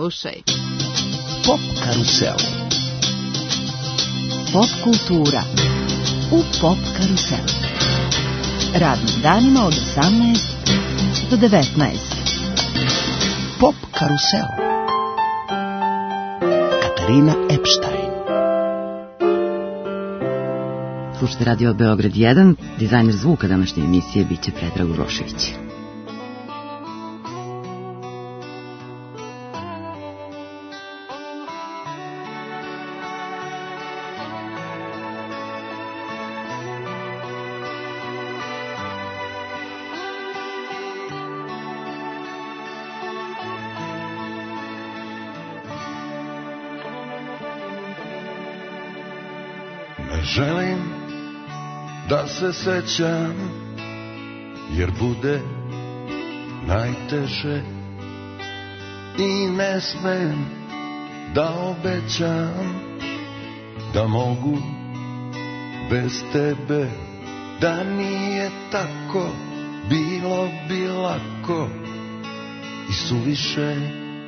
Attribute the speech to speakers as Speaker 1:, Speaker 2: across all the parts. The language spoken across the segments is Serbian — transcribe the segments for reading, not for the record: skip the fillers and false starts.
Speaker 1: Slušaj.
Speaker 2: Pop karusel.
Speaker 3: Pop kultura u Pop karuselu. Radnim danima od 18 do 19.
Speaker 2: Pop karusel. Katarina Epstein.
Speaker 3: Slušajte Radio Beograd 1, dizajner zvuka današnje emisije biće Predrag Urošević.
Speaker 4: Želim da se sećam, jer bude najteže i ne smem da obećam da mogu bez tebe, da nije tako, bilo bi lako i suviše.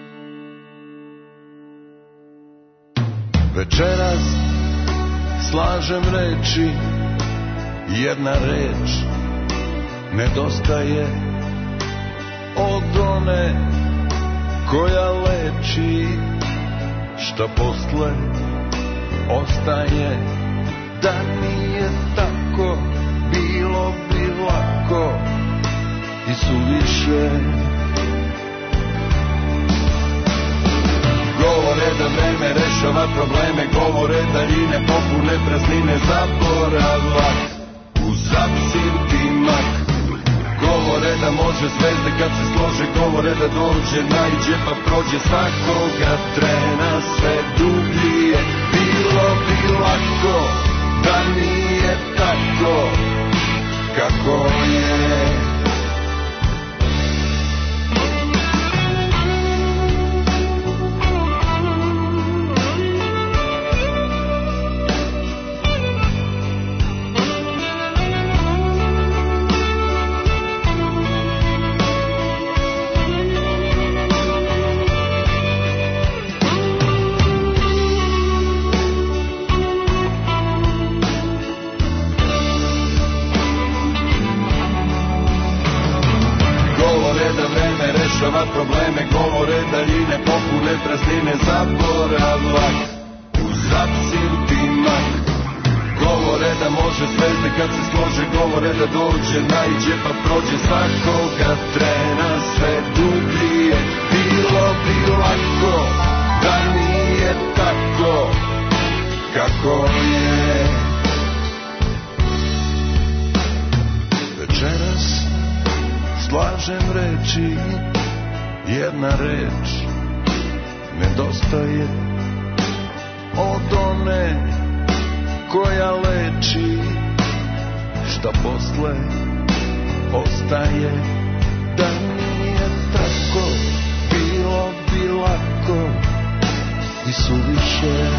Speaker 4: Večeras slažem reči, jedna reč nedostaje od one koja leči, šta posle ostaje. Da nije tako, bilo bi lako i suviše. Govore da vreme rešava probleme, govore da rine popune praznine, zaborava uzapsim timak. Govore da može zvezde kad se slože, govore da dođe, naiđe pa prođe svakoga trena sve dublje. Bilo bi lako da nije tako kako je. Probleme, govore daljine, popune praznine, zaboravak uzapsim timak. Govore da može zvezde kad se slože, govore da dođe, naiđe pa prođe svakoga trena sve dublje. Bilo bi lako da nije tako kako je. Večeras slažem reči, jedna reč nedostaje od one koja leči, šta posle ostaje. Da nije tako, bilo bi lako i suviše.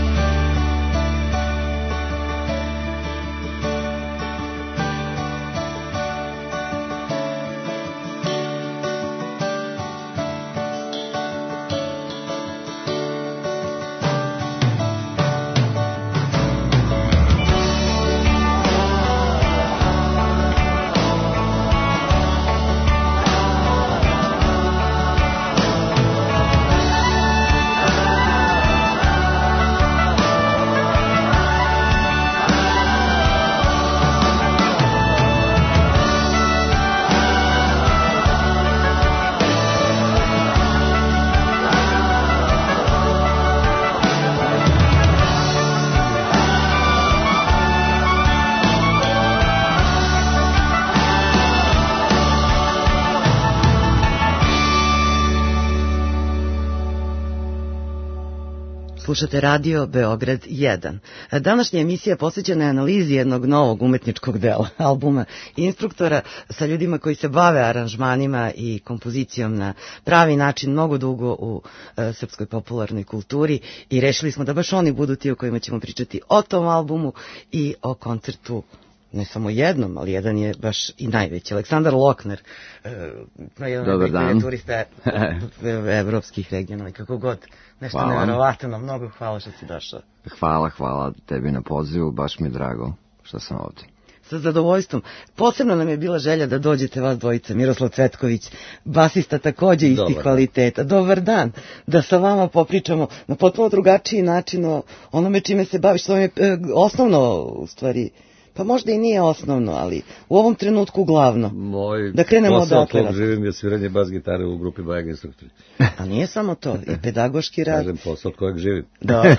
Speaker 3: Slušate Radio Beograd 1. Današnja emisija posvećena je analizi jednog novog umetničkog dela, albuma Instruktora, sa ljudima koji se bave aranžmanima i kompozicijom na pravi način mnogo dugo u srpskoj popularnoj kulturi i rešili smo da baš oni budu ti o kojima ćemo pričati o tom albumu i o koncertu ne samo jednom, ali jedan je baš i najveći. Aleksandar Lokner, jedan od turista evropskih regiona, kako god, nešto nevjerovatno, mnogo hvala što si došao.
Speaker 1: Hvala tebi na pozivu, baš mi je drago što sam ovdje.
Speaker 3: Sa zadovoljstvom. Posebno nam je bila želja da dođete vas dvojica, Miroslav Cvetković, basista takođe istih kvaliteta. Dobar dan, da sa vama popričamo na potpuno drugačiji način o onome čime se baviš, što vam je osnovno u stvari. Pa možda i nije osnovno, ali u ovom trenutku glavno.
Speaker 5: Da krenemo posao kog živim je sviranje bas gitare u grupi Bajeg instruktori.
Speaker 3: A nije samo to, i pedagoški rad.
Speaker 5: Kažem, posao od kojeg živim.
Speaker 3: Dobro.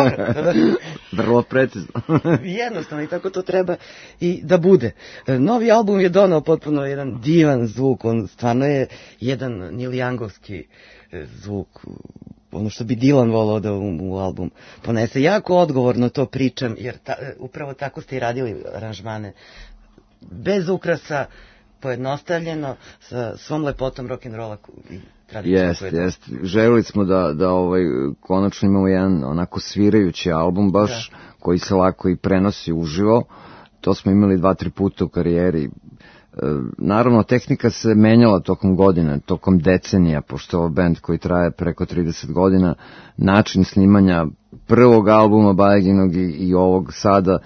Speaker 1: Vrlo precizno.
Speaker 3: Jednostavno, i tako to treba i da bude. Novi album je donao potpuno jedan divan zvuk, on stvarno je jedan nilijangovski zvuk, ono što bi Dylan volao da u album ponese. Jako odgovorno to pričam, jer upravo tako ste i radili aranžmane. Bez ukrasa, pojednostavljeno, sa svom lepotom rock'n'rolla i tradicijom.
Speaker 1: Jest. Želili smo da konačno imamo jedan onako svirajući album, baš koji se lako i prenosi uživo. To smo imali 2-3 puta u karijeri. Naravno, tehnika se menjala tokom godina, tokom decenija, pošto je ovo band koji traje preko 30 godina. Način snimanja prvog albuma Bajaginog i ovog sada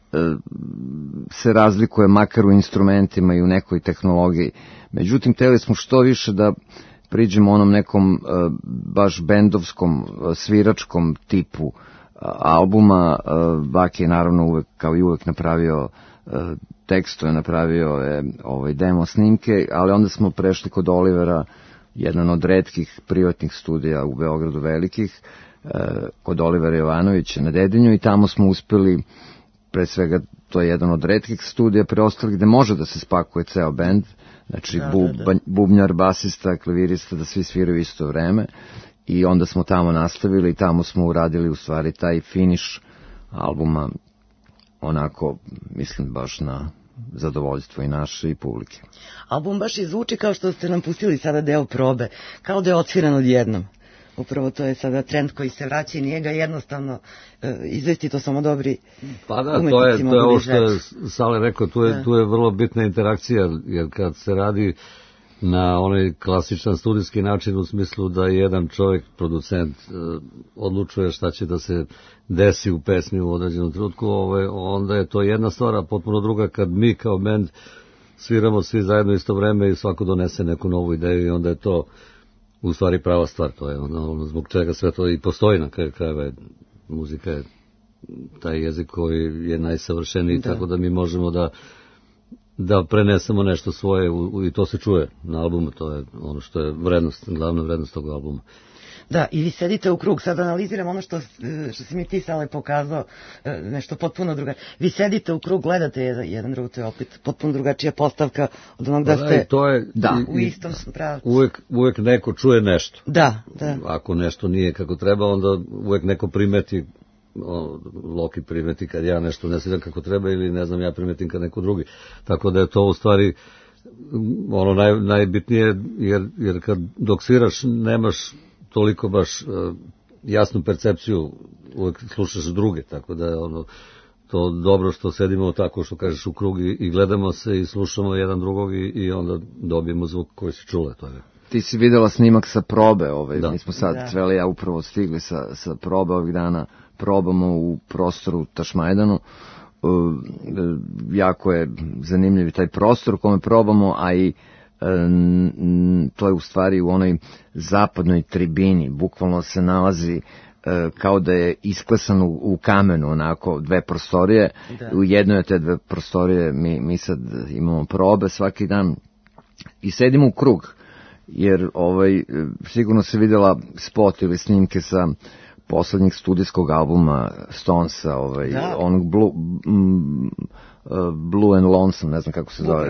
Speaker 1: se razlikuje makar u instrumentima i u nekoj tehnologiji. Međutim, hteli smo što više da priđemo onom nekom baš bendovskom, sviračkom tipu albuma. Baki je naravno uvek, kao i uvek, napravio tekstove, napravio demo snimke, ali onda smo prešli kod Olivera, jedan od retkih privatnih studija u Beogradu velikih, kod Olivera Jovanovića na Dedinju, i tamo smo uspeli, pre svega to je jedan od retkih studija preostalih gde može da se spakuje ceo bend, znači bubnjar, basista, klavirista, da svi sviraju isto vreme, i onda smo tamo nastavili i tamo smo uradili u stvari taj finish albuma, onako, mislim, baš na zadovoljstvo i naše i publike.
Speaker 3: Album baš i zvuči kao što ste nam pustili sada deo probe, kao da je odsviran odjednom. Upravo to je sada trend koji se vraća i nije ga jednostavno izvesti, to samo dobri umetnici.
Speaker 5: Pa da, to je ovo što je Sale rekao, tu je vrlo bitna interakcija, jer kad se radi na onaj klasičan studijski način, u smislu da jedan čovjek, producent, odlučuje šta će da se desi u pesmi u određenom trenutku, onda je to jedna stvar, a potpuno druga kad mi kao bend sviramo svi zajedno isto vreme i svako donese neku novu ideju i onda je to u stvari prava stvar. To je ono zbog čega sve to i postoji na kraju krajeva. Muzika je taj jezik koji je najsavršeniji, tako da mi možemo da prenesemo nešto svoje i to se čuje na albumu, to je ono što je vrednost, glavna vrednost tog albuma.
Speaker 3: Da, i vi sedite u krug, sad analiziram ono što si mi ti, Sale, pokazao, nešto potpuno drugačije. Vi sedite u krug, gledate jedan drug, to je opet potpuno drugačija postavka od onog da ste u istom pravcu.
Speaker 5: Uvek neko čuje nešto.
Speaker 3: Da.
Speaker 5: Ako nešto nije kako treba, onda uvek neko primeti, Loki primeti kad ja nešto ne sviram kako treba, ili ne znam, ja primetim kad neko drugi. Tako da je to u stvari ono najbitnije, jer dok sviraš nemaš toliko baš jasnu percepciju, uvek slušaš druge, tako da je to dobro što sedimo tako, što kažeš, u krug i gledamo se i slušamo jedan drugog i onda dobijemo zvuk koji se čule. To je.
Speaker 1: Ti si videla snimak sa probe, mi smo sad, Cvele i ja upravo stigli sa probe ovih dana, probamo u prostoru Tašmajdanu. Jako je zanimljiv taj prostor u kome probamo, a i to je u stvari u onoj zapadnoj tribini, bukvalno se nalazi kao da je isklesan u kamenu, onako, dve prostorije. U jednoj od te dve prostorije mi sad imamo probe svaki dan i sedimo u krug, jer sigurno se videla spot ili snimke sa poslednjeg studijskog albuma Stonesa, onog Blue and Lonesome, ne znam kako se zove,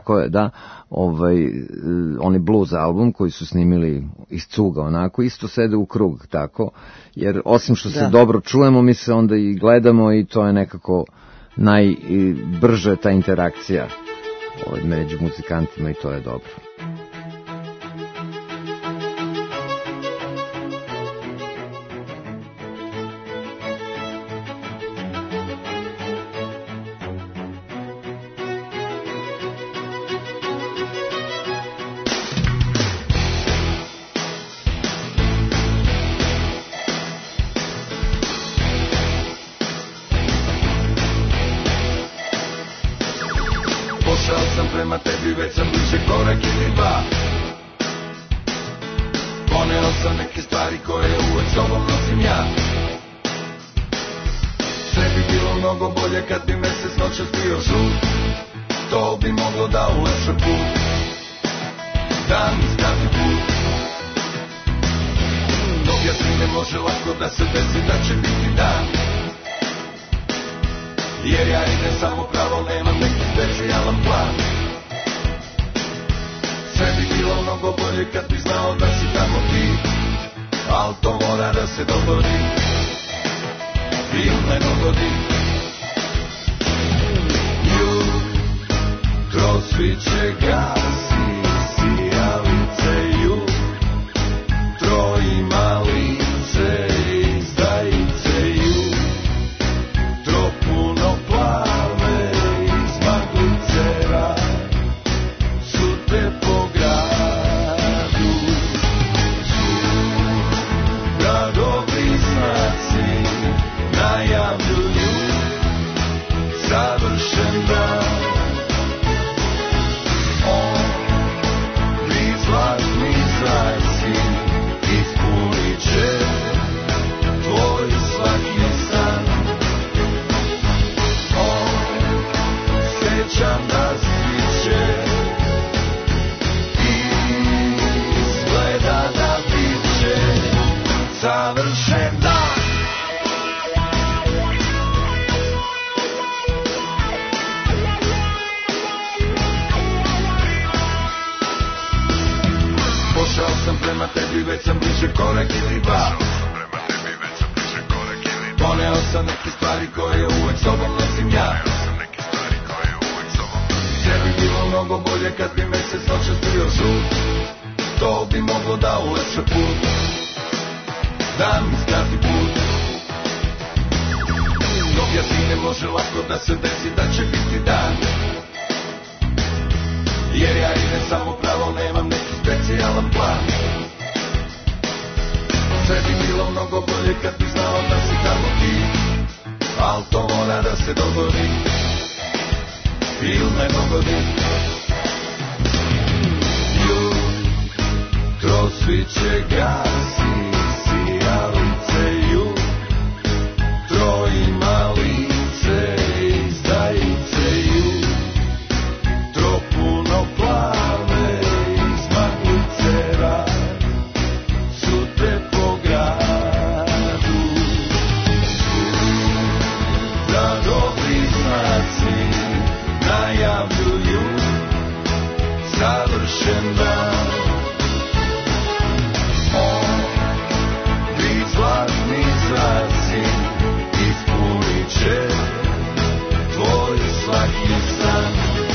Speaker 1: onaj blues album koji su snimili iz cuga, onako, isto sede u krug, tako, jer osim što se dobro čujemo, mi se onda i gledamo i to je nekako najbrže ta interakcija među muzikantima i to je dobro.
Speaker 4: Pošao sam prema tebi, već sam bliže korak ili dva. Poneo sam neke stvari koje uvek sobom nosim ja. Sve bi bilo mnogo bolje kad bi mesec noćas bio žut. To bi moglo da ulepša put, da mi skrati put. Dok jasni ne može lako da se desi da će biti dan. Jer ja idem samo pravo, nemam neki specijalan plan. Sve bi bilo mnogo bolje kad bi znao da si tamo ti, al to mora da se dogodi ili ne dogodi. Jutro sviće gasi, sijalice jutro ima lice, izdajice jutro puno plave, iz maglicera sute po gradu. Da dobri znaci najavljuju savršen dan. Zlatni zraci ispunit će tvoj svaki san. Srećan da sviće izgleda da bit će savršen dan. Pošao sam prema tebi, već sam bliže korak ili dva. Poneo sam neke stvari koje uvek sobom nosim ja. Sve bi bilo mnogo bolje kad bi mesec noćas bio žut. To bi moglo da ulepša put, da mi skrati put. Dok jasni ne može lako da se desi da će biti dan. Jer ja idem samo pravo, nemam neki specijalan plan. Sve bi bilo mnogo bolje kad bi znao da si tamo ti, al to mora da se dogodi ili ne dogodi. Jutro sviće gasi, sijalice jutro ima lice, izdajice jutro puno plave, iz maglicera sute po gradu. Da dobri znaci najavljuju savršen dan. Ovi zlatni zraci ispunit će tvoj svaki san.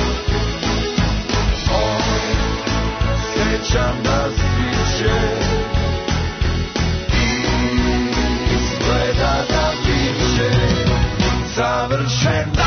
Speaker 4: Srećan da sviće izgleda da bit će savršen dan.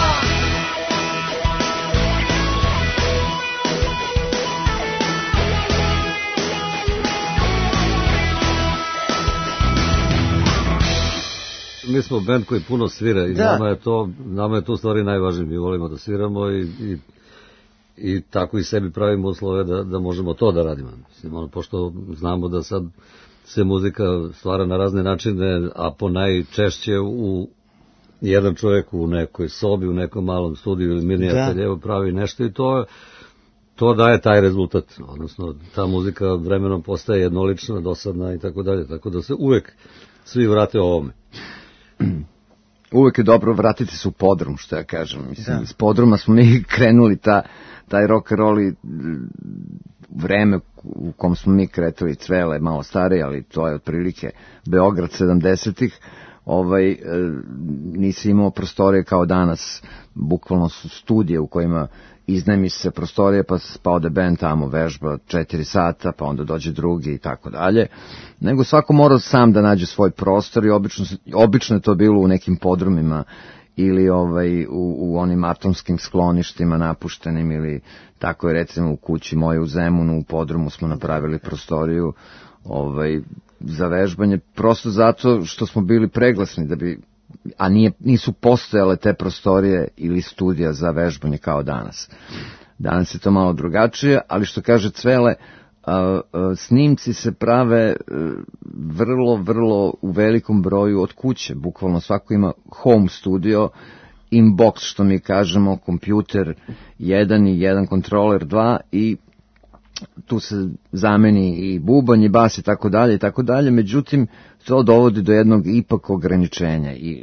Speaker 5: Mi smo band koji puno svira i nama je to u stvari najvažnije. Mi volimo da sviramo i tako i sebi pravimo uslove da možemo to da radimo. Mislim, pošto znamo da sad se muzika stvara na razne načine, a po najčešće u jedan čovjek u nekoj sobi, u nekom malom studiju ili mini ateljevu pravi nešto i to daje taj rezultat. Odnosno, ta muzika vremenom postaje jednolična, dosadna i tako dalje. Tako da se uvek svi vrate ovome.
Speaker 1: Uvek je dobro vratiti se u podrum, što ja kažem. Mislim, s podruma smo mi krenuli taj rock and roll i vreme u kom smo mi kretali, Cvele je malo starije, ali to je otprilike Beograd 70-ih. Nisi imao prostorije kao danas, bukvalno su studije u kojima iznajmi se prostorije, pa ode band tamo vežba 4 sata, pa onda dođe drugi i tako dalje, nego svako mora sam da nađe svoj prostor i obično je to bilo u nekim podrumima ili u onim atomskim skloništima napuštenim, ili tako je recimo u kući moje u Zemunu, u podrumu smo napravili prostoriju za vežbanje, prosto zato što smo bili preglasni, nisu postojale te prostorije ili studija za vežbanje kao danas. Danas je to malo drugačije, ali što kaže Cvele, snimci se prave vrlo u velikom broju od kuće. Bukvalno svako ima home studio, inbox što mi kažemo, kompjuter 1 i 1 kontroler 2 i tu se zameni i bubanj i bas i tako dalje, međutim to dovodi do jednog ipak ograničenja i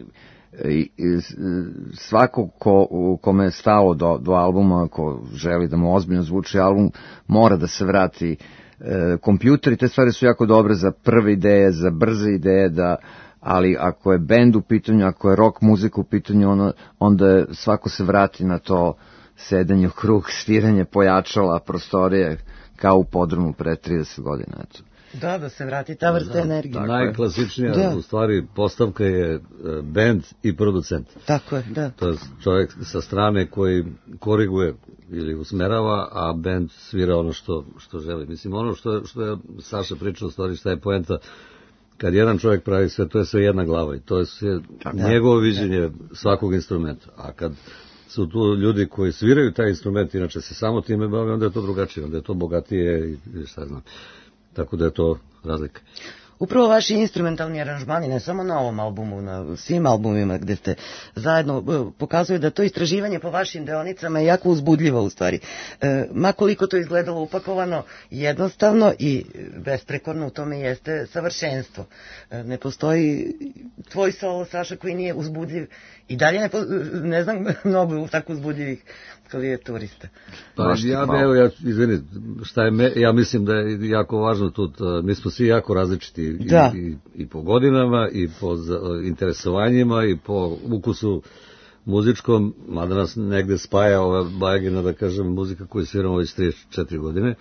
Speaker 1: svako kome je stalo do albuma, ko želi da mu ozbiljno zvuči album, mora da se vrati kompjuter i te stvari su jako dobre za prve ideje, za brze ideje, ali ako je bend u pitanju, ako je rock muzika u pitanju, onda svako se vrati na to sedenje u krug, sviranje pojačala, prostorije, kao u podrumu pre 30 godina, eto.
Speaker 3: Da se vrati ta vrsta energije.
Speaker 5: Najklasičnija u stvari postavka je bend i producent.
Speaker 3: Tako je, da.
Speaker 5: To je čovjek sa strane koji koriguje ili usmerava, a bend svira ono što želi. Mislim, ono što je Saša pričao, u stvari šta je poenta, kad jedan čovjek pravi sve, to je sve jedna glava i to je sve njegovo viđenje svakog instrumenta. A kad su tu ljudi koji sviraju taj instrument, inače se samo time bave, onda je to drugačije, onda je to bogatije i šta znam. Tako da je to razlika.
Speaker 3: Upravo vaši instrumentalni aranžmani, ne samo na ovom albumu, na svim albumima gde ste zajedno, pokazuju da to istraživanje po vašim deonicama je jako uzbudljivo u stvari. Ma koliko to izgledalo upakovano, jednostavno i besprekorno u tome jeste savršenstvo. Ne postoji tvoj solo, Saša, koji nije uzbudljiv i dalje ne znam mnogo tako uzbudljivih klavijaturista.
Speaker 5: Pa izvini, ja mislim da je jako važno tu, mi smo svi jako različiti i po godinama, i po interesovanjima, i po ukusu muzičkom, mada nas negde spaja ova bajagina, da kažem, muzika koju sviramo već 34 godine,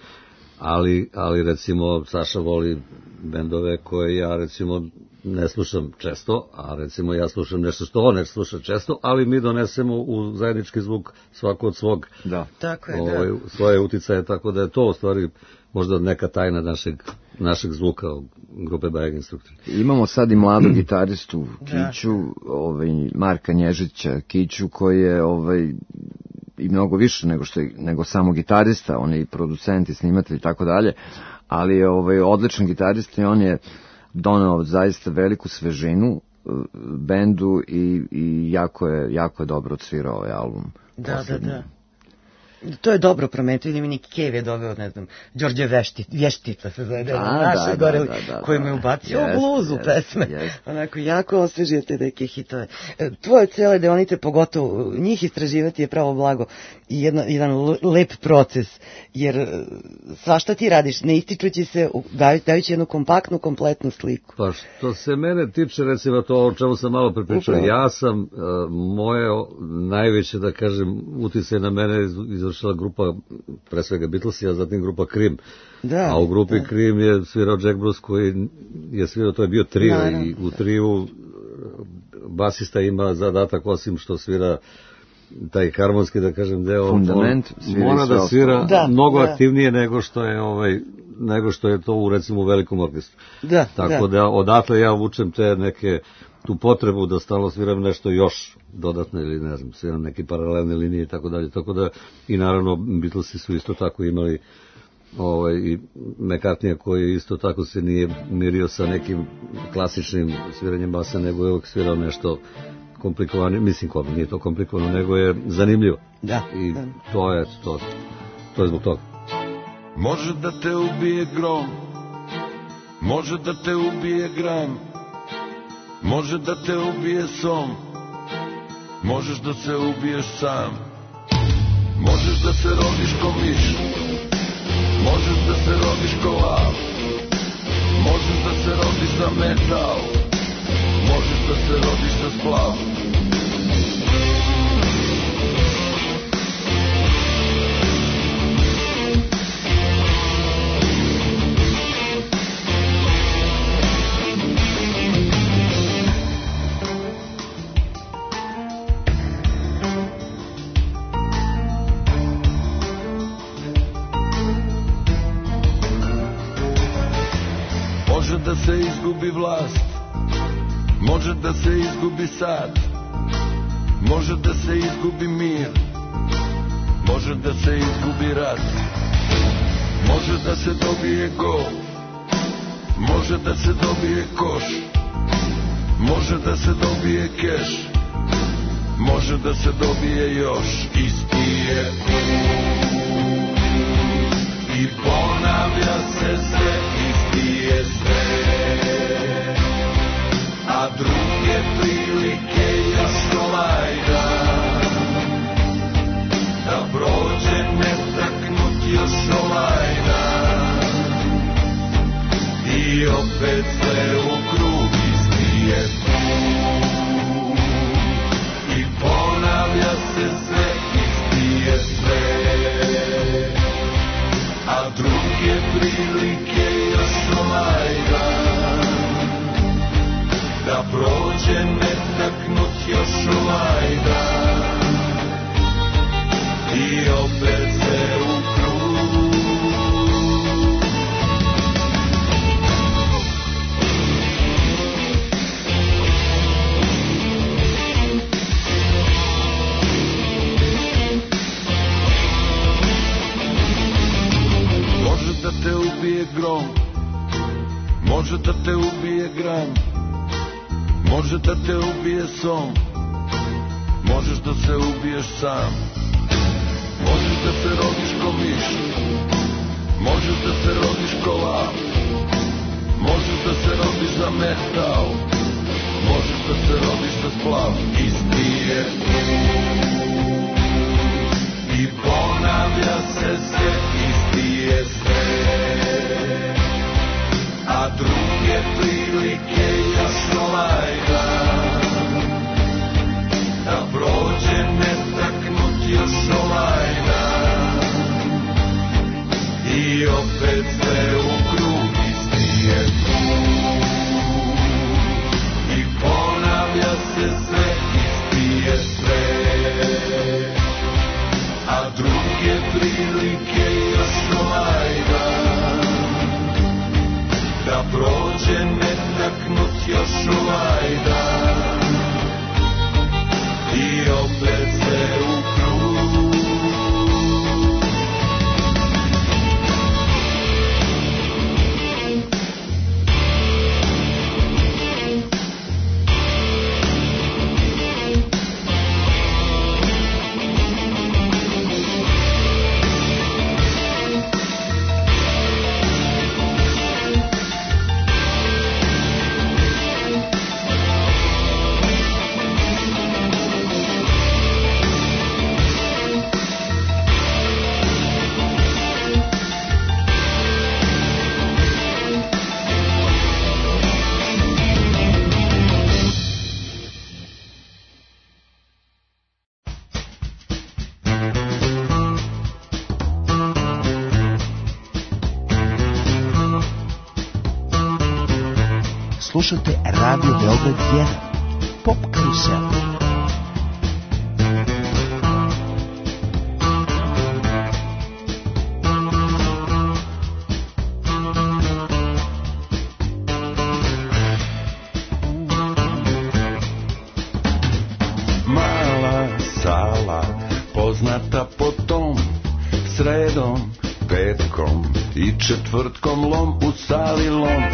Speaker 5: ali recimo Saša voli bendove koje ja recimo ne slušam često, a recimo ja slušam nešto što on ne sluša često, ali mi donesemo u zajednički zvuk svako od svog svoje uticaje, tako da je to u stvari možda neka tajna našeg zvuka grupe Bajag Instruktori.
Speaker 1: Imamo sad i mladu gitaristu Kiću, Marka Nježića Kiću, koji je i mnogo više nego samo gitarista, on je i producent i snimatelj i tako dalje, ali je odličan gitarista i on je doneo zaista veliku svežinu bendu i jako je dobro odsvirao ovaj album.
Speaker 3: Da. To je dobro prometio, vidim i Nick Cave je doveo, ne znam, Đorđe Vještica se zove, naše gore, koji mu je ubacio u bluzu pesme. Onako, jako osvežio te neke hitove. Tvoje cele deonice, pogotovo njih istraživati je pravo blago i jedan lep proces, jer svašta ti radiš, ne ističući se, dajući jednu kompaktnu, kompletnu sliku.
Speaker 5: Pa što se mene tiče, recimo to o čemu sam malo prepričao, ja sam, moje najveće, da kažem, uticaj na mene izvršila grupa, pre svega Beatlesi, a zatim grupa Cream. A u grupi Cream je svirao Jack Bruce, koji je svirao, to je bio trio, i u triju basista ima zadatak, osim što svira taj harmonski, da kažem, deo,
Speaker 1: fundament,
Speaker 5: mora da svira mnogo aktivnije nego što je to recimo u velikom orkestru. Tako da odatle ja vučem te neke tu potrebu da stalno sviram nešto još dodatno ili ne znam, sviram neke paralelne linije i tako dalje. Tako da i naravno Beatlesi su isto tako imali i McCartneya koji isto tako se nije mirio sa nekim klasičnim sviranjem basa, nego je uvijek svirao nešto komplikovano, mislim nije to komplikovano, nego je zanimljivo. I to je zbog toga.
Speaker 4: Može da te ubije grom, može da te ubije gram, može da te ubije som, možeš da se ubiješ sam, možeš da se rodiš ko miš, možeš da se rodiš ko lav, možeš da se rodiš za metal, možeš da se rodiš za splav. Može da se izgubi vlast, može da se izgubi sad, može da se izgubi mir, može da se izgubi rat, može da se dobije gol, može da se dobije koš, može da se dobije keš, može da se dobije još. Isti je i ponavlja se sve, isti je sve, a druge prilike još ovaj dan da prođe netaknut još ovaj dan i opet sve u krug. Isti je i ponavlja se sve, isti je sve, a druge prilike još ovaj dan da prođe netaknut još ovaj dan i opet sve u krug. Može da te ubije grom, može da te ubije gram, može da te ubije som, možeš da se ubiješ sam, možeš da se rodiš ko miš, možeš da se rodiš ko lav, možeš da se rodiš za metal, možeš da se rodiš za splav. Isti je i ponavlja se sve, isti je sve, a druge prilike još ovaj dan da prođe netaknut još ovaj dan i opet sve u krug. Isti je i ponavlja se sve, isti je sve, a druge prilike još ovaj dan da prođe netaknut još ovaj dan i opet sve u krug.
Speaker 2: Slušate Radio Beograd 1, Pop Karusel.
Speaker 4: Mala sala, poznata po tom, sredom, petkom i četvrtkom lom u sali lom.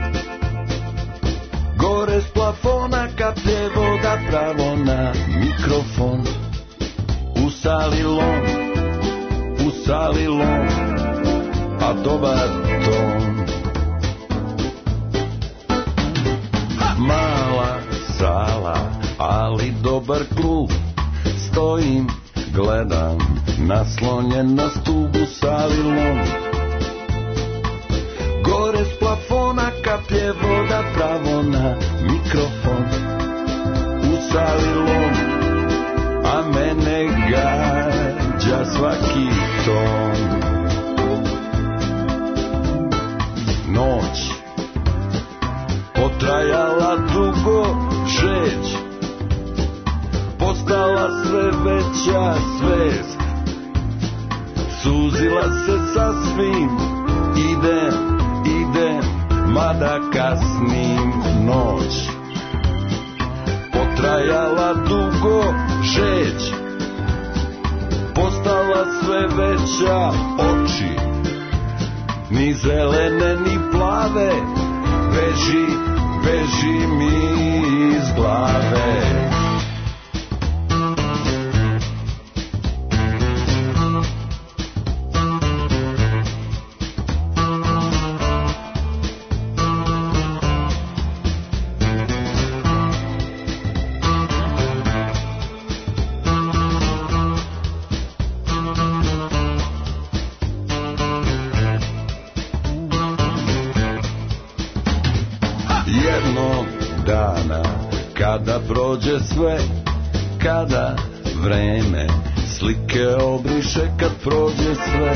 Speaker 4: Gore s plafona kaplje voda pravo na mikrofon. U sali lom, a dobar ton. Mala sala, ali dobar klub. Stojim, gledam, naslonjen na stub u sali lom. Gore s plafona kaplje voda pravo na mikrofon. U sali lom, a mene gađa svaki ton. Noć potrajala dugo, žeć postala sve veća svest. Suzila se sasvim, idem, mada kasnim. Noć potrajala dugo, žeć postala postala sve veća. Oči, ni zelene ni plave, beži, beži mi iz glave. Kada prođe sve, kada vreme slike obriše, kad prođe sve,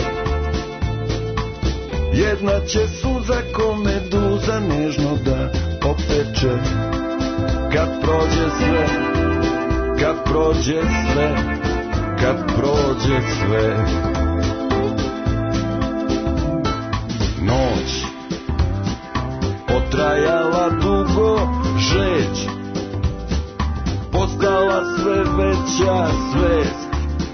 Speaker 4: jedna će suza ko meduza nežno da opeče. Kad prođe sve, kad prođe sve, kad prođe sve. Noć potrajala dugo, žeć postala sve veća, svest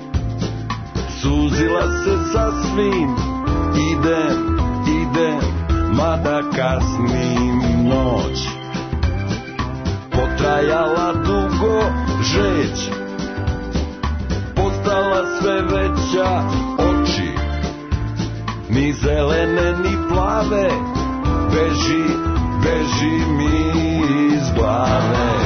Speaker 4: suzila se sasvim. Idem, idem, mada kasnim. Noć potrajala dugo, žeć postala sve veća. Oči, ni zelene ni plave, beži, beži mi iz glave.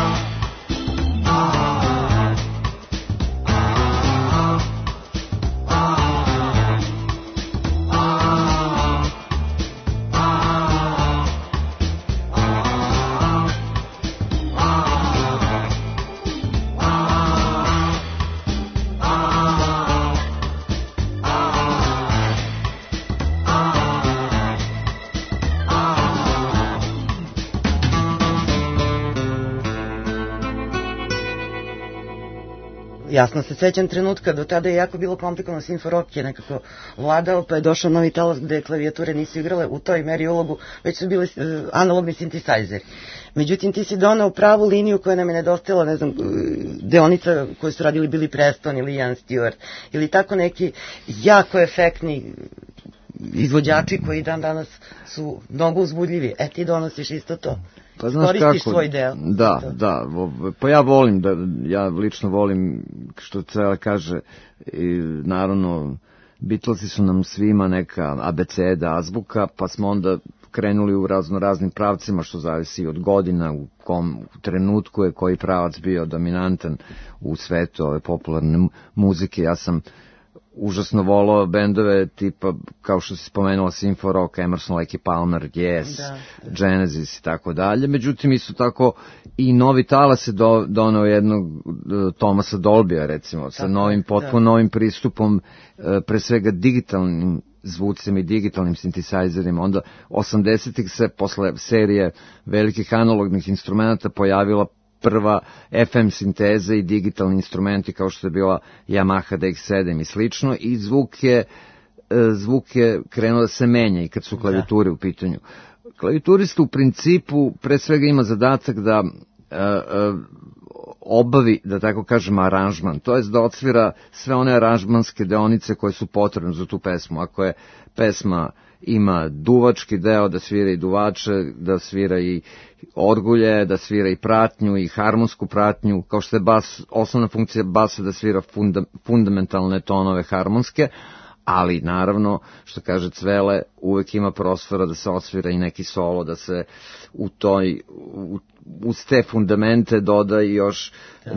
Speaker 3: Jasno se sećam trenutka, do tada je jako bilo komplikovano, Simforok je nekako vladao, pa je došao novi talas gde klavijature nisu igrale u toj meri ulogu, već su bili analogni sintisajzeri. Međutim, ti si donao pravu liniju koja nam je nedostajala, ne znam, deonica koje su radili Billy Preston ili Ian Stewart, ili tako neki jako efektni izvođači koji dan danas su mnogo uzbudljivi. Ti donosiš isto to.
Speaker 1: Pa znaš
Speaker 3: koristiš
Speaker 1: kako,
Speaker 3: svoj deo.
Speaker 1: Da, pa ja volim, ja lično volim, što Cvele kaže, i naravno, Beatlesi su nam svima neka abeceda, azbuka, pa smo onda krenuli u raznim pravcima, što zavisi od godina, u kom trenutku je koji pravac bio dominantan u svetu ove popularne muzike. Ja sam užasno volao bendove tipa, kao što si spomenula, Simforok, Emerson, Lake Palmer, Yes, Genesis i tako dalje. Međutim, isto tako i novi talas je donao jednog Thomasa Dolbija, recimo, sa novim, potpuno novim pristupom, pre svega digitalnim zvucima i digitalnim sintisajzerima. Onda 80-ih se posle serije velikih analognih instrumenta pojavila prva FM sinteza i digitalni instrumenti kao što je bila Yamaha DX7 i slično, i zvuk je krenuo da se menja i kad su klavijature u pitanju. Klavijaturista u principu pre svega ima zadatak da obavi, da tako kažem, aranžman, to je da odsvira sve one aranžmanske deonice koje su potrebne za tu pesmu. Ako je pesma ima duvački deo, da svira i duvače, da svira i orgulje, da svira i pratnju i harmonsku pratnju, kao što je bas, osnovna funkcija basa da svira fundamentalne tonove harmonske, ali naravno, što kaže Cvele, uvek ima prostora da se osvira i neki solo, da se uz te fundamente doda i još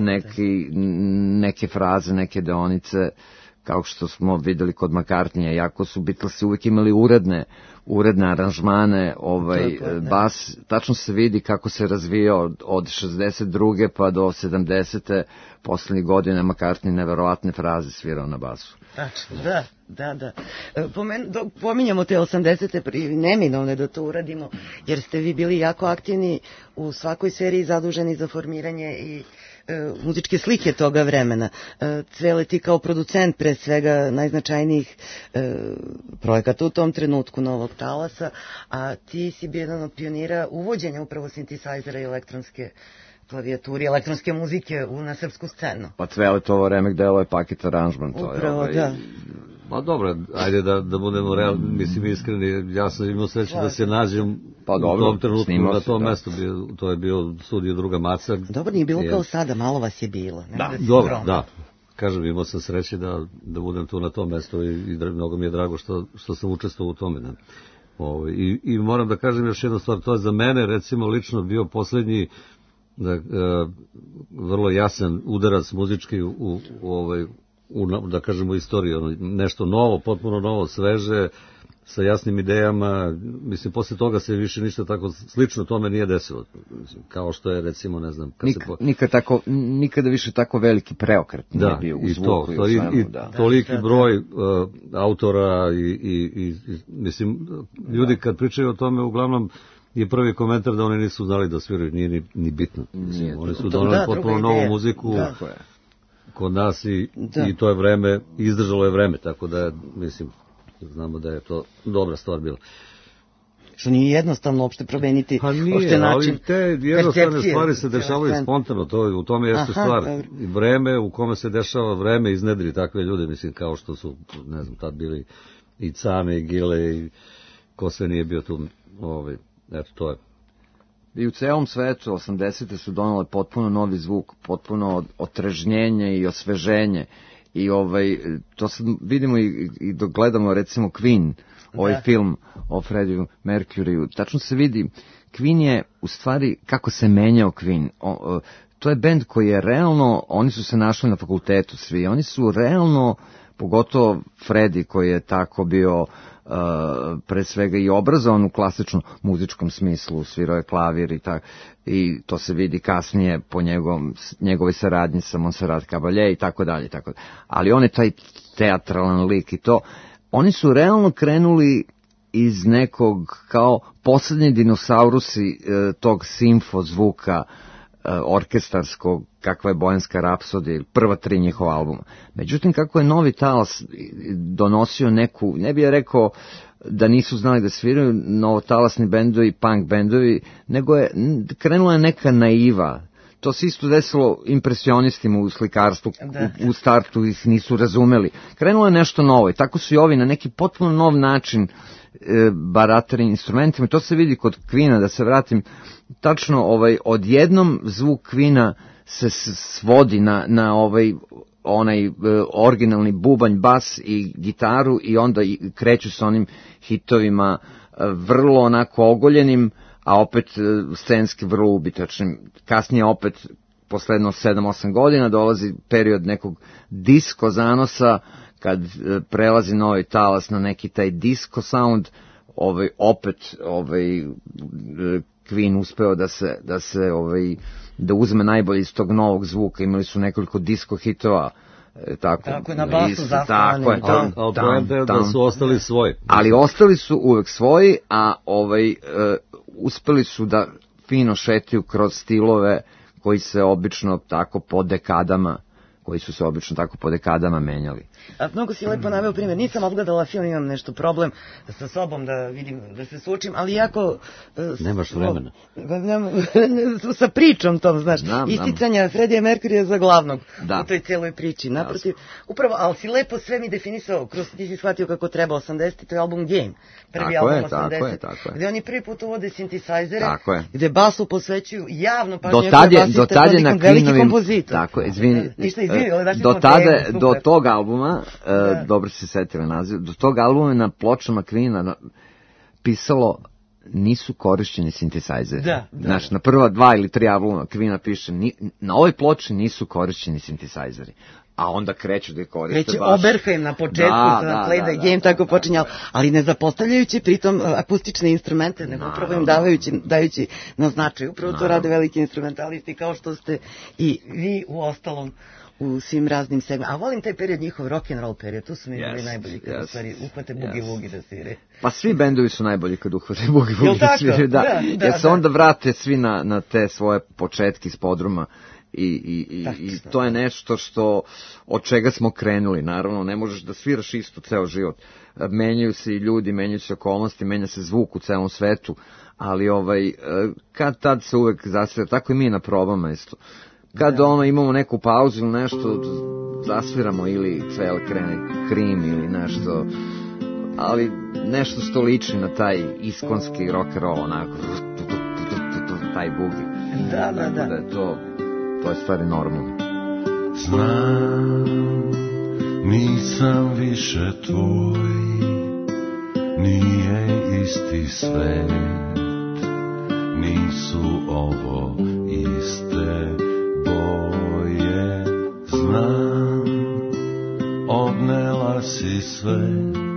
Speaker 1: neke fraze, neke deonice, kao što smo videli kod McCartneya, jako su Beatlesi uvek imali uredne aranžmane, bas, tačno se vidi kako se razvijao od 62. pa do 70. poslednjih godina McCartney neverovatne fraze svirao na basu.
Speaker 3: Da. Pominjamo te 80. neminovne da to uradimo, jer ste vi bili jako aktivni u svakoj seriji, zaduženi za formiranje i muzičke slike toga vremena. Cvele, ti kao producent pre svega najznačajnijih projekata u tom trenutku novog talasa, a ti si bio jedan od pionira uvođenja upravo sintisajzera i elektronske klavijaturi elektronske muzike na srpsku scenu.
Speaker 1: Pa celo to vreme gde je paket aranžman.
Speaker 3: Upravo, da.
Speaker 5: Pa dobro, ajde da budemo mislim iskreni, ja sam imao sreće da se nađem u tom trenutku na tom mestu, to je bio studio Druga Maca.
Speaker 3: Dobro, nije bilo kao sada, malo vas je bilo.
Speaker 5: Dobro, da. Kažem, imao sam sreće da budem tu na tom mestu i mnogo mi je drago što sam učestvovao u tome. I moram da kažem još jednu stvar, to je za mene recimo lično bio poslednji vrlo jasan udarac muzički u da kažemo istoriju, nešto novo, potpuno novo, sveže, sa jasnim idejama. Mislim, posle toga se više ništa tako slično tome nije desilo. Kao što je, recimo, ne znam...
Speaker 1: Nikada više tako veliki preokret nije bio u zvuku i u svemu. I
Speaker 5: toliki broj autora i mislim, ljudi kad pričaju o tome, uglavnom je prvi komentar da oni nisu znali da sviraju, nije ni bitno. Mislim, oni su donali potpuno novu muziku kod nas i to je vreme, izdržalo je vreme, tako da, mislim, znamo da je to dobra stvar bila.
Speaker 3: Što nije jednostavno uopšte promeniti
Speaker 5: uopšte način ali te jednostavne stvari se dešavaju spontano, u tome jeste stvar. I vreme u kome se dešava vreme iznedri takve ljude, mislim, kao što su, ne znam, tad bili i Cane i Gile i ko sve nije bio tu, eto, to je.
Speaker 1: I u celom svetu 80. su donale potpuno novi zvuk, potpuno otrežnjenje i osveženje. I to sad vidimo i dok gledamo recimo Queen, film o Freddie Mercuryu, tačno se vidi, Queen je u stvari kako se menjao Queen. To je bend koji je realno, oni su se našli na fakultetu svi, oni su realno, pogotovo Freddie koji je tako bio pre svega i obrazovan u klasičnom muzičkom smislu, svirao je klavir i to se vidi kasnije po njegovoj saradnji sa Montserrat Caballé i tako dalje. Ali on je taj teatralan lik i to. Oni su realno krenuli iz nekog kao poslednji dinosaurusi tog simfo zvuka orkestarskog, kakva je Bojanska rapsodija, prva 3 njihova albuma. Međutim, kako je Novi talas donosio neku, ne bih rekao da nisu znali da sviraju novotalasni bendovi, punk bendovi, nego je krenula neka naiva. To se isto desilo impresionistima u slikarstvu, u startu ih nisu razumeli. Krenulo je nešto novo i tako su i ovi na neki potpuno nov način baratari instrumentima. To se vidi kod Queena, da se vratim, tačno odjednom zvuk Queena se svodi na onaj originalni bubanj, bas i gitaru i onda kreću sa onim hitovima vrlo onako ogoljenim, a opet scenski vrlo ubitačnim. Kasnije opet, posle 7-8 godina, dolazi period nekog disko zanosa, kad prelazi Novi talas na neki taj disco sound, opet Queen uspeo da uzme najbolje iz tog novog zvuka. Imali su nekoliko disco hitova,
Speaker 3: tako na basu zastavani.
Speaker 5: Ali poenta je da su ostali svoji.
Speaker 1: Ali ostali su uvek svoji, a uspeli su da fino šetaju kroz stilove koji se obično tako po dekadama menjali.
Speaker 3: Mnogo si lepo naveo primjer, nisam odgledala film, imam nešto problem sa sobom da vidim, da se suočim, ali jako...
Speaker 5: Nemaš vremena.
Speaker 3: Sa pričom tom, znaš, isticanja Freddie Mercuryja za glavnog u toj celoj priči. Naprotiv, upravo, ali si lepo sve mi definisao, ti si shvatio kako treba, 80. to je album Game, prvi album 80. Gde oni prvi put uvode sintesajzere, gde basu posvećuju javno pažnje,
Speaker 1: do tad je na
Speaker 3: veliki kompozitor.
Speaker 1: Tako, izvini, do tog albuma, dobro si se setila naziv, do tog albuma na pločama Queena pisalo nisu korišćeni sintesajzeri. Znaš, na prva 2 ili 3 albuma Queena piše, na ovoj ploči nisu korišćeni sintesajzeri. A onda kreću da koriste
Speaker 3: baš. Kreće Oberheim na početku, Play the Game, tako počinjalo, ali ne zapostavljajući pritom akustične instrumente, nego upravo im dajući na značaj. Upravo to rade veliki instrumentalisti, kao što ste i vi u ostalom u svim raznim segmentima. A volim taj period, njihov rock'n'roll period, tu su mi bili najbolji kad u stvari uhvate boogie-woogie da svire.
Speaker 1: Pa svi bendovi su najbolji kad uhvate boogie-woogie da svire, jer se onda vrate svi na te svoje početke iz podruma i to je nešto od čega smo krenuli. Naravno, ne možeš da sviraš isto ceo život. Menjaju se i ljudi, menjaju se okolnosti, menja se zvuk u celom svetu, ali kad tad se uvek zasvira, tako i mi na probama isto. Kad imamo neku pauzu ili nešto, zasviramo ili cel krene Krim ili nešto, ali nešto što liči na taj iskonski rock and roll, onako, taj bugi. Da. To je stvari normalno.
Speaker 4: Znam, nisam više tvoj, nije isti svet, nisu ovo iste boje. Znam, odnela si sve,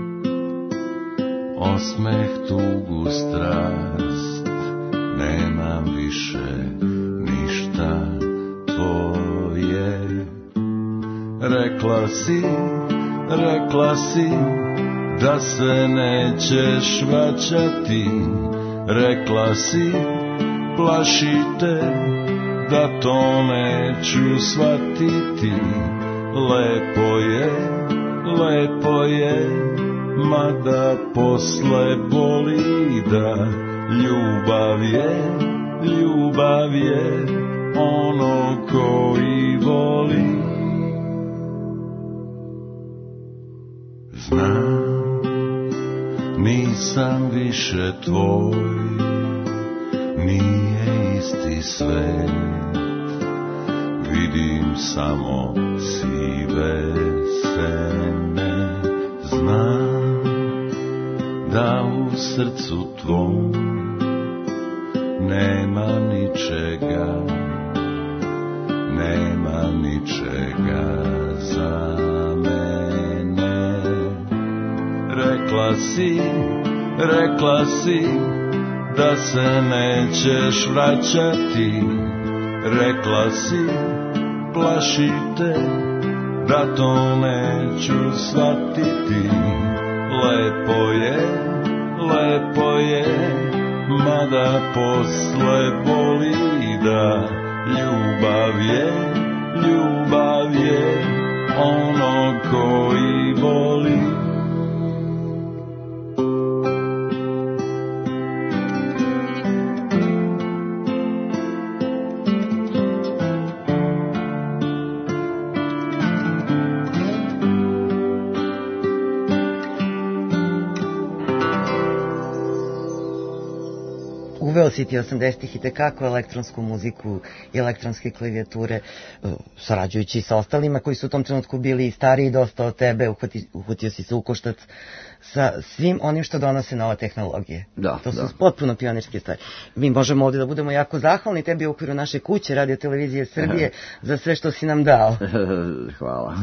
Speaker 4: osmeh, tugu, strast, nemam više ništa tvoje. Rekla si da se nećeš vraćati, rekla si plašite da to neću shvatiti. Lepo je, mada posle boli da ljubav je ono koji voli. Znam, nisam više tvoj, nije isti svet, vidim samo sive sene. Znam da u srcu tvom nema ničega za mene. Rekla si da se nećeš vraćati, rekla si plašite da to neću shvatiti. Lepo je, mada posle boli da ljubav je ono koji voli.
Speaker 3: Uveo si ti 80-ih i tekako elektronsku muziku i elektronske klavijature, sarađujući sa ostalima koji su u tom trenutku bili stariji dosta od tebe, uhvatio si se u koštac sa svim onim što donose nove tehnologije. To su potpuno pionirske stvari. Mi možemo ovdje da budemo jako zahvalni tebi u okviru naše kuće, Radio Televizije Srbije, za sve što si nam dao.
Speaker 1: Hvala.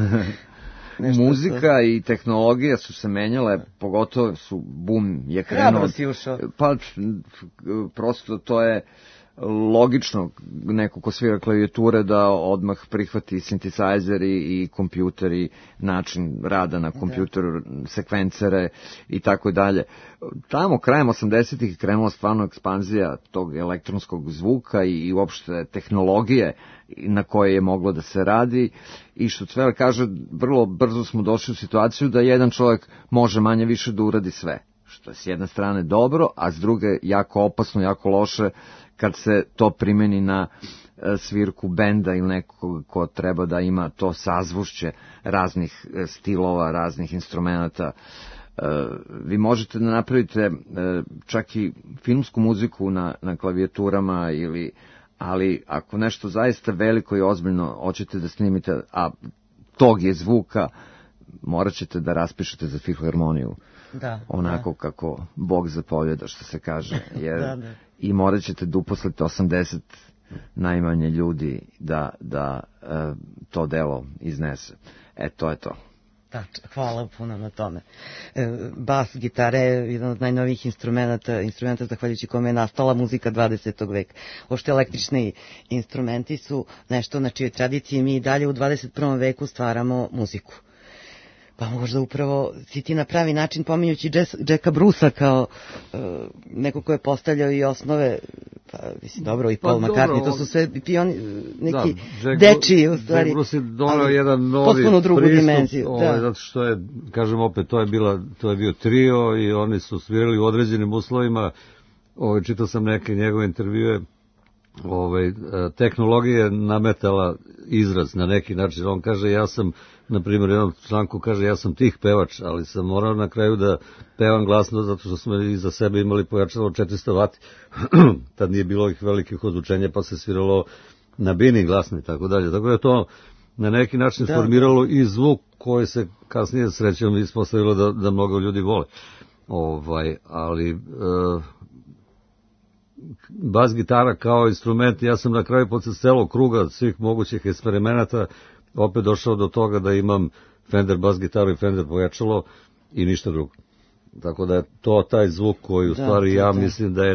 Speaker 1: Muzika i tehnologija su se menjale, pogotovo su boom je krenuo.
Speaker 3: Hrabro si ušao.
Speaker 1: Pa prosto to je logično, neko ko svira klavijature da odmah prihvati sintesajzer i kompjuter i način rada na kompjuteru, sekvencere i tako dalje. Tamo krajem 80-ih krenula stvarno ekspanzija tog elektronskog zvuka i uopšte tehnologije na koje je moglo da se radi i što Cvele kaže, vrlo brzo smo došli u situaciju da jedan čovjek može manje više da uradi sve, što je s jedne strane dobro, a s druge jako opasno, jako loše kad se to primeni na svirku benda ili nekog ko treba da ima to sazvušće raznih stilova, raznih instrumenta. Vi možete da napravite čak i filmsku muziku na klavijaturama, ali ako nešto zaista veliko i ozbiljno hoćete da snimite, a tog je zvuka, morat ćete da raspišete za filharmoniju. Onako kako Bog zapovjeda, što se kaže. I morat ćete da uposlite 80 najmanje ljudi da to delo iznese. To je to.
Speaker 3: Hvala puno na tome. Bas, gitara je jedan od najnovijih instrumenta zahvaljujući kome je nastala muzika 20. veka. Ošte električni instrumenti su nešto na čijoj tradiciji mi i dalje u 21. veku stvaramo muziku. Pa možda upravo si ti na pravi način, pominjući Jacka Brucea kao neko ko je postavljao i osnove Pa, mislim, dobro, i Paul McCartney, to su sve neki dečiji, u stvari.
Speaker 5: Jack Bruce je donao jedan novi
Speaker 3: potpuno drugu
Speaker 5: pristup,
Speaker 3: dimenziju.
Speaker 5: zato što je, kažem opet, to je bio trio i oni su svirali u određenim uslovima. Čitao sam neke njegove intervjue, tehnologija je nametala izraz na neki način. On kaže, ja sam, na primjer, jednom članku kaže, ja sam tih pevač, ali sam morao na kraju da pevam glasno, zato što smo iza sebe imali pojačalo 400 vati. Tad nije bilo ih velikih odlučenja, pa se sviralo na bini glasno i tako dalje. Tako da je to na neki način formiralo i zvuk koji se kasnije srećom ispostavilo da mnogo ljudi vole. Ali bas gitara kao instrument, ja sam na kraju posle celog kruga svih mogućih eksperimenata opet došao do toga da imam Fender bas gitaru i Fender pojačalo i ništa drugo. Tako da je to taj zvuk koji u stvari ja mislim da je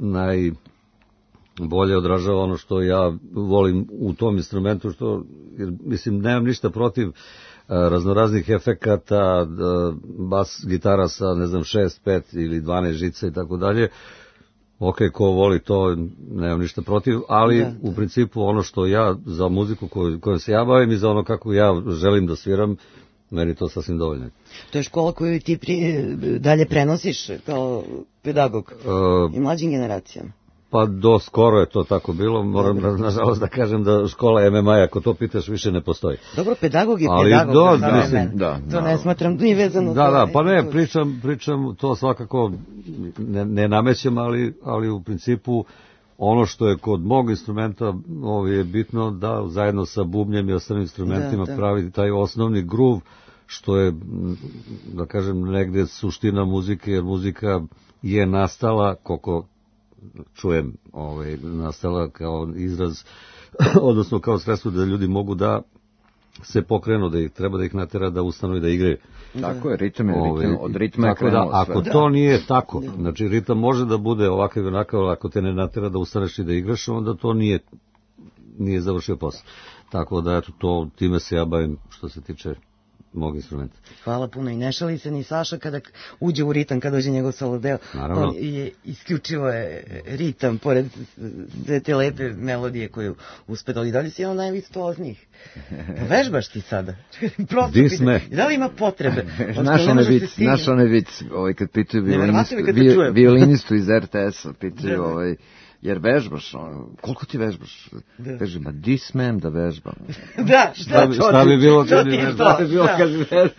Speaker 5: najbolje odražava ono što ja volim u tom instrumentu, što, mislim, nemam ništa protiv raznoraznih efekata, bas gitara sa, ne znam, 6, 5 ili 12 žica i tako dalje. Ok, ko voli to, nemam ništa protiv, ali u principu ono što ja za muziku kojom se ja bavim i za ono kako ja želim da sviram, meni to sasvim dovoljno.
Speaker 3: To je škola koju ti dalje prenosiš kao pedagog i mlađim generacijama?
Speaker 5: Pa do skoro je to tako bilo, moram nažalost da kažem da škola MMA, ako to pitaš, više ne postoji.
Speaker 3: Dobro, pedagog je pedagog, to ne smatram, nije vezano.
Speaker 5: Da, pa ne, pričam to svakako, ne namećem, ali u principu ono što je kod mog instrumenta je bitno da zajedno sa bubnjem i ostalim instrumentima pravi taj osnovni gruv, što je, da kažem, negde suština muzike, jer muzika je nastala, koliko čujem, nastala kao izraz, odnosno kao sredstvo da ljudi mogu da se pokrenu, da treba da ih natera da ustanu i da igraju.
Speaker 1: Tako je, ritam je od ritma je krenulo sve.
Speaker 5: Ako to nije tako, znači ritam može da bude ovakav i onakav, ali ako te ne natera da ustaneš i da igraš, onda to nije završio posao. Tako da, eto, time se ja bavim što se tiče mog instrumenta.
Speaker 3: Hvala puno. I ne šali se ni Saša kada uđe u ritam, kada dođe njegov solo deo.
Speaker 5: Naravno.
Speaker 3: Isključivo je ritam, pored te lepe melodije koju uspe da li dalje si jedan najvirtuoznijih. Vežbaš ti sada? Da li ima potrebe?
Speaker 1: Znaš one vic, kad pitaju violinistu iz RTS-a, pitaju jer vežbaš, koliko ti vežbaš? Kaže, ma di smem da vežbam?
Speaker 3: Da,
Speaker 5: šta bi bilo kad bi vežbam?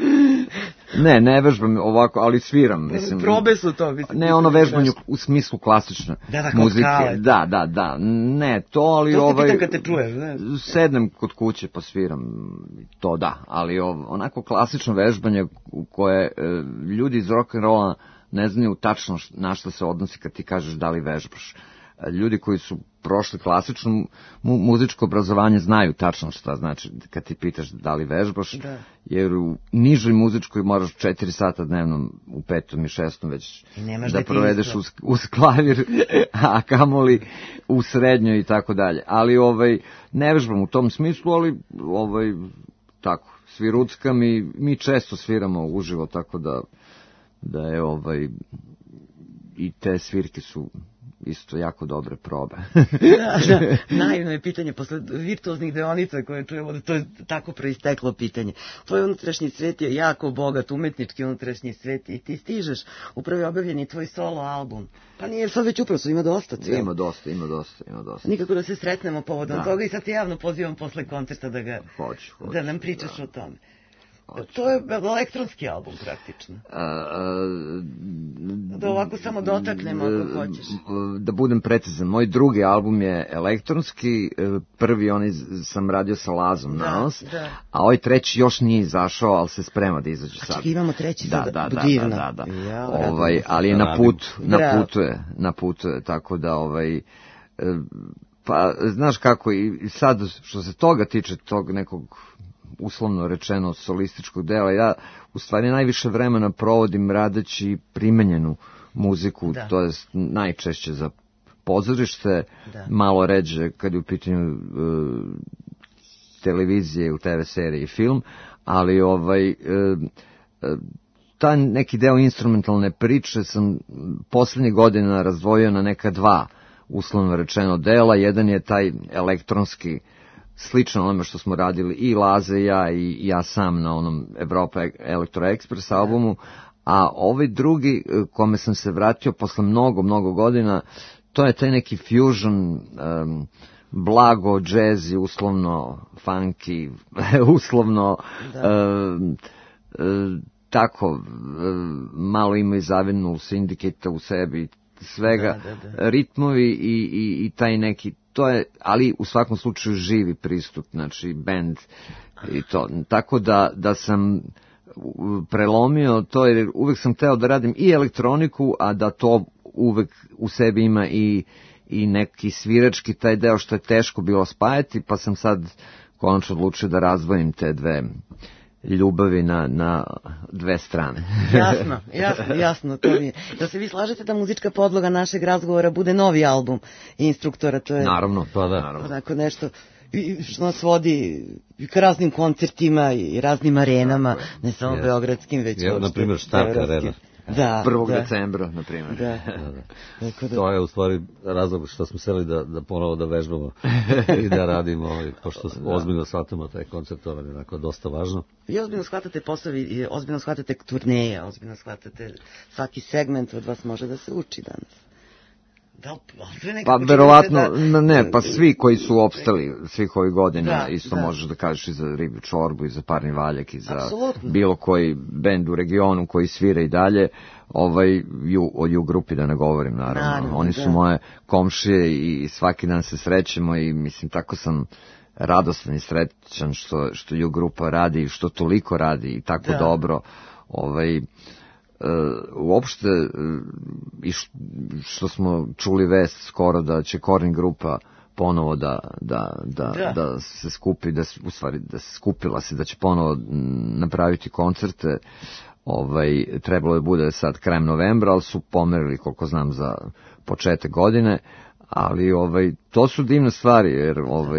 Speaker 1: Ne vežbam ovako, ali sviram.
Speaker 3: Probe su to.
Speaker 1: Ne, ono vežbanje u smislu klasične muzike. Da, ne, to, ali
Speaker 3: to se pitam kad te čujem.
Speaker 1: Sednem kod kuće pa sviram, to da, ali onako klasično vežbanje u koje ljudi iz rock'n'rolla ne znaju tačno na što se odnosi kad ti kažeš da li vežbaš. Ljudi koji su prošli klasično muzičko obrazovanje znaju tačno šta znači kad ti pitaš da li vežbaš, jer u nižoj muzičkoj moraš 4 sata dnevno u 5. i 6. već da provedeš uz klavir, a kamoli u srednjoj i tako dalje. Ali ne vežbam u tom smislu, ali tako, sviruckam i mi često sviramo uživo, tako da je i te svirke su isto jako dobre probe.
Speaker 3: Naivno je pitanje, posle virtuoznih deonica koje čujemo, to je tako proisteklo pitanje. Tvoj unutrašnji svet je jako bogat, umetnički unutrašnji svet, i ti stižeš u prvi objavljeni tvoj solo album. Pa nije sad već uprosto, ima dosta.
Speaker 1: Ima dosta.
Speaker 3: Nikako da se sretnemo povodom toga i sad te javno pozivam posle koncerta da ga,
Speaker 1: hoću,
Speaker 3: da nam pričaš o tome. To je elektronski album praktično. Da ovako samo dotaknemo ako hoćeš.
Speaker 1: Da budem precizan, moj drugi album je elektronski, prvi sam radio sa Lazom Naos, a ovaj treći još nije izašao, ali se sprema da izađe sad.
Speaker 3: Čekaj, imamo treći sad,
Speaker 1: da. Ali je na putu je, tako da pa znaš kako, i sad što se toga tiče, tog nekog uslovno rečeno solističkog dela, ja u stvari najviše vremena provodim radeći primenjenu muziku, to je najčešće za pozorište, malo ređe kad je u pitanju televizije, u TV seriji i film, ali taj neki deo instrumentalne priče sam poslednje godine razdvojio na neka 2 uslovno rečeno dela. Jedan je taj elektronski, slično onome što smo radili i Laze i ja sam na onom Evropa Elektro Express albumu, a ovaj drugi kome sam se vratio posle mnogo godina, to je taj neki fusion, blago, jazzy, uslovno funky, uslovno tako, malo ima i Avenue Syndicate u sebi, svega, ritmovi i taj neki, to je, ali u svakom slučaju živi pristup, znači band i to. Tako da sam prelomio to, jer uvek sam hteo da radim i elektroniku, a da to uvek u sebi ima i neki svirački taj deo što je teško bilo spajati, pa sam sad konačno odlučio da razdvojim te dve ljubavi na dve strane.
Speaker 3: Jasno, to mi je. Da se vi slažete da muzička podloga našeg razgovora bude novi album Instruktora, to je...
Speaker 1: Naravno, pa da.
Speaker 3: Onako nešto što nas vodi k raznim koncertima i raznim arenama, ne samo beogradskim, već...
Speaker 5: Na primjer, Štarka arena.
Speaker 1: 1. decembra, na primjer.
Speaker 3: Da.
Speaker 5: To je u stvari razlog što smo seli da ponovo da vežbamo i da radimo, pošto ozbiljno shvatamo taj koncertovanje, onako dosta važno.
Speaker 3: Vi ozbiljno shvatate posao, ozbiljno shvatate turneje, ozbiljno shvatate svaki segment od vas može da se uči danas.
Speaker 1: Pa verovatno, ne, pa svi koji su opstali svih ovih godina, isto možeš da kažeš i za Riblju čorbu, i za Parni valjak, i za bilo koji bend u regionu koji svira i dalje, u grupi da ne govorim, naravno. Oni su moje komšije i svaki dan se srećemo i mislim, tako sam radostan i srećan što ju grupa radi i što toliko radi i tako dobro, uopšte i što smo čuli vest skoro da će Korn grupa ponovo da se skupi, da se skupila se, da će ponovo napraviti koncerte, trebalo je bude sad krajem novembra, ali su pomerili, koliko znam, za početak godine, ali to su divne stvari, jer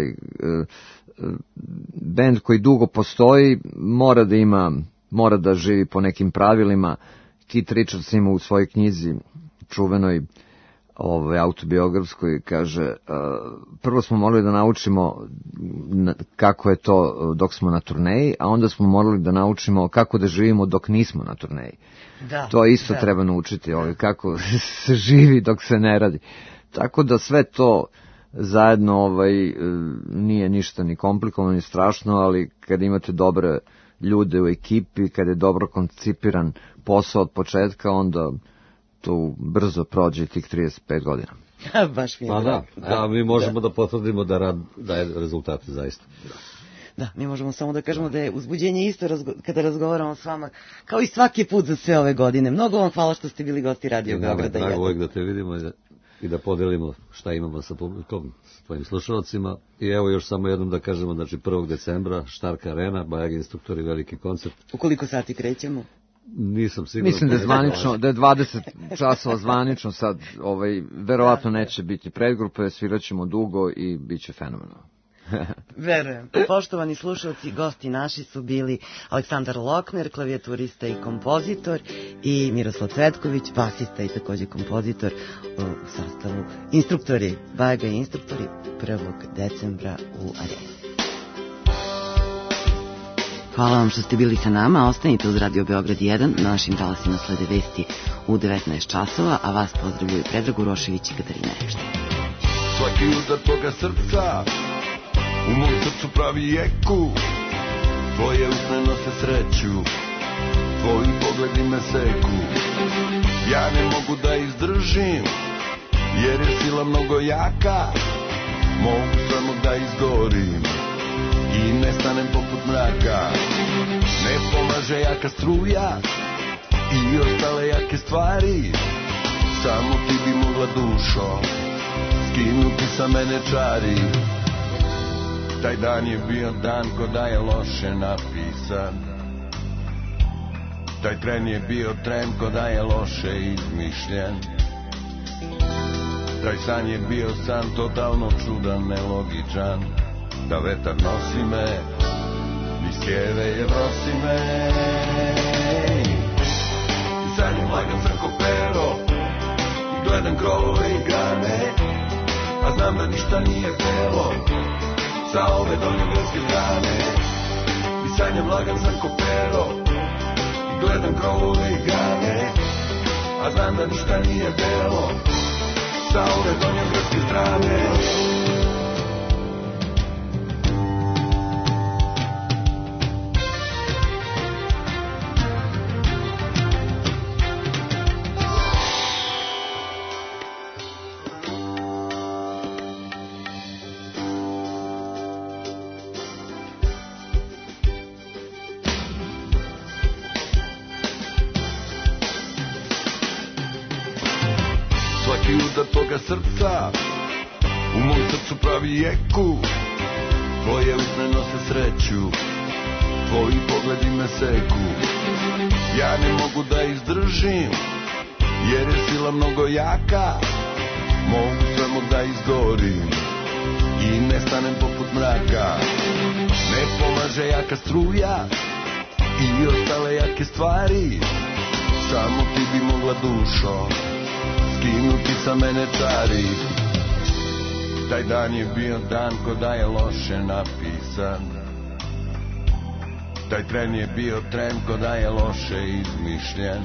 Speaker 1: bend koji dugo postoji mora da živi po nekim pravilima. Keith Richards ima u svojoj knjizi čuvenoj autobiografskoj, kaže, prvo smo morali da naučimo kako je to dok smo na turneji, a onda smo morali da naučimo kako da živimo dok nismo na turneji. To isto treba naučiti, kako se živi dok se ne radi. Tako da sve to zajedno nije ništa ni komplikovano ni strašno, ali kad imate dobre ljude u ekipi, kad je dobro koncipiran posao od početka, onda to brzo prođe tih 35 godina.
Speaker 3: Baš mi je.
Speaker 5: Pa da, mi možemo da potvrdimo da daje rezultate zaista.
Speaker 3: Da, mi možemo samo da kažemo da je uzbuđenje isto kada razgovaramo s vama, kao i svaki put za sve ove godine. Mnogo vam hvala što ste bili gosti Radio Beograda 1.
Speaker 5: Uvijek da te vidimo i da podelimo šta imamo sa publikom, s tvojim slušalcima. I evo još samo jednom da kažemo, znači 1. decembra, Štarka arena, Bajag Instruktori, veliki koncert.
Speaker 3: U koliko sati krećemo?
Speaker 5: Nisam siguran.
Speaker 1: Mislim da je zvanično, da je 20 časova zvanično sad, verovatno neće biti predgrupe, sviraćemo dugo i bit će fenomenalno.
Speaker 3: Verujem. Poštovani slušalci, gosti naši su bili Aleksandar Lokner, klavijaturista i kompozitor, i Miroslav Cvetković, basista i takođe kompozitor, u sastavu Instruktori, Bajaga i Instruktori, 1. decembra u areni. Hvala vam što ste bili sa nama, ostanite uz Radio Beograd 1, na našim talasima slede vesti u 19 časova, a vas pozdravljaju Predrag Urošević i Katarina Ekšta.
Speaker 4: Svaki udar toga srca u mom srcu pravi eku, tvoje usne nose sreću, tvoji pogledi me seku. Ja ne mogu da izdržim, jer je sila mnogo jaka, mogu samo da izgorim i nestanem poput mraka. Ne pomaže jaka struja i ostale jake stvari, samo ti bi mogla, dušo, skinuti sa mene čari. Taj dan je bio dan ko da je loše napisan, taj tren je bio tren ko da je loše izmišljen, taj san je bio san totalno čudan, nelogičan, da vetar nosi me, niz keveje nosi me. I sanjam lagam za kopero i gledam krovove i grane, a znam da ništa nije belo sa ove donjogradske strane. I sanjam lagan sam ko pero i gledam krovove i grane, a znam da ništa nije belo sa ove donjogradske strane. Tvoga srca u mom srcu pravi jeku, tvoje usne nose sreću, tvoji pogledi me seku. Ja ne mogu da izdržim, jer je sila mnogo jaka, mogu samo da izgorim i nestanem poput mraka. Ne pomaže jaka struja i ostale jake stvari, samo ti bi mogla dušo skinuti sa mene čari. Taj dan je bio dan ko da je loše napisan, taj tren je bio tren ko da je loše izmišljen,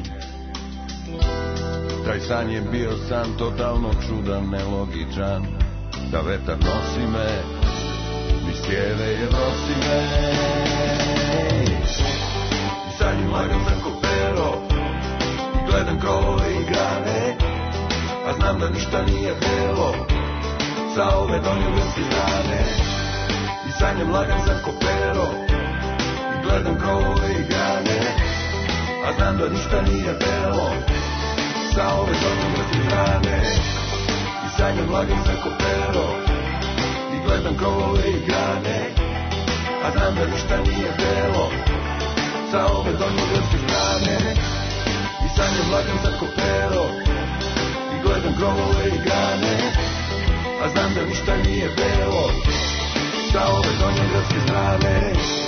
Speaker 4: taj san je bio san totalno čudan, nelogičan, da vetar nosi me, ni sjeve je nosi me. I sanjim lagan sam ko pero i gledam krovove i grane, a znam da ništa nije belo sa ove donjogradske strane. I sanjam lagan sam ko pero i gledam krovove i grane, a znam da ništa nije belo sa ove donjogradske strane. I sanjam lagan sam ko pero i gledam krovove i grane, a znam da ništa nije belo sa ove donjogradske strane. I sanjam lagan sam ko pero i gledam krovove i grane, a znam da ništa nije belo sa ove donjogradske strane.